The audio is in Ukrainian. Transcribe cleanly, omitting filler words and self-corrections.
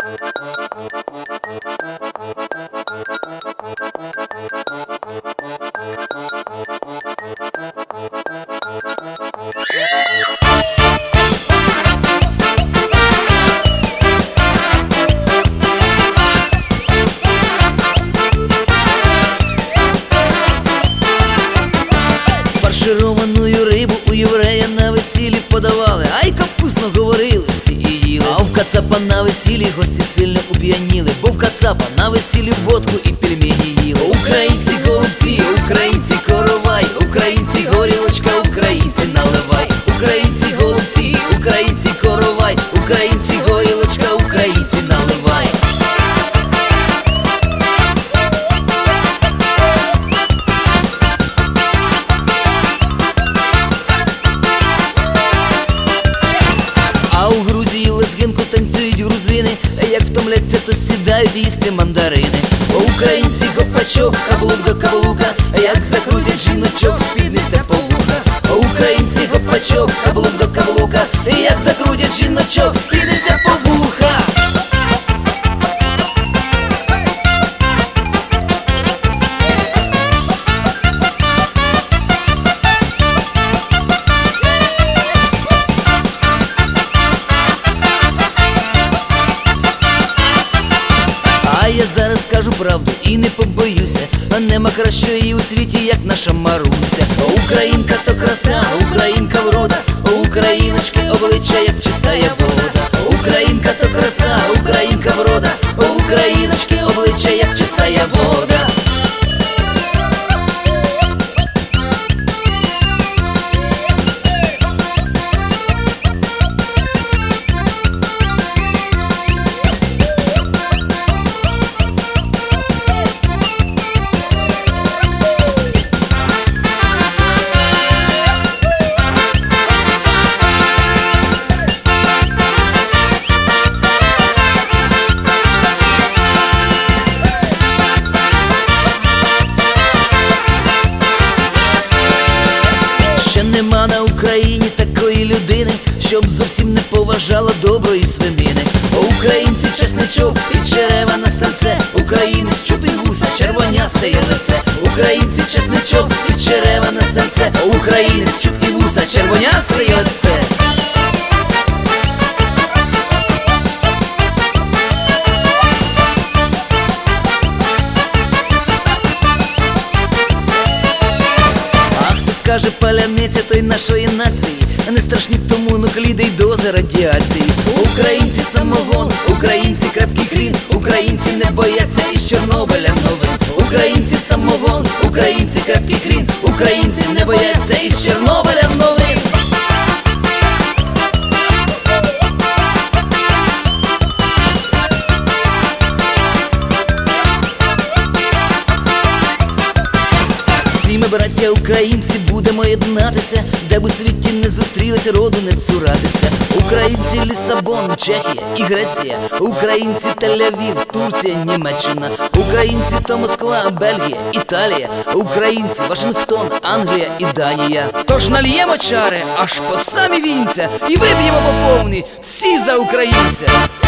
Фаршированую рибу у єврея на весіллі подавали, ай капусно говорили всі і їли. А в кацапа на весіллі гості сильно уп'яніли, бо в кацапа на весіллі водку і пельмені їли. Українці голубці, українці коровай, українці горілочка, українці наливай. Українці голубці, українці коровай, українці горілочка, українці наливай. А у Грузії лезгинку танцюють грузини, а як втомляться, то сідають їсти мандарини. Українці гопачок, каблук до каблука, а як закрутять жіночок, спідниця по вуха. Українці гопачок, каблук до каблука, а як закрутять жіночок, спідниця по вуха. А я зараз скажу правду і не побоюся, а нема кращої у світі, як наша Маруся. Українка то краса, українка врода, україночки обличчя, як чистая вода. Українка то краса, українка врода, україночки обличчя, як чистая вода. Нема на Україні такої людини, щоб зовсім не поважала доброї свинини. Українці чесничок і черева на сальце, українець чубі вуса, червонясте є лице. Українці чесничок і черева на сальце, українець чубі вуса, червонясте є лице. Каже паляниця той нашої нації, не страшні тому нукліди й дози радіації. Українці самогон, українці крепкий хрін, українці не бояться із Чорнобиля новин. Українці самогон, українці крепкий хрін, українці не бояться із Чорнобиля новин. Ми, браття українці, будемо єднатися, де б у світі не зустрілися, роду не цуратися. Українці Лісабон, Чехія і Греція, українці Тель-Авів, Турція, Німеччина, українці то Москва, Бельгія, Італія, українці Вашингтон, Англія і Данія. Тож нальємо чари аж по самі вінця і вип'ємо по повній всі за українця.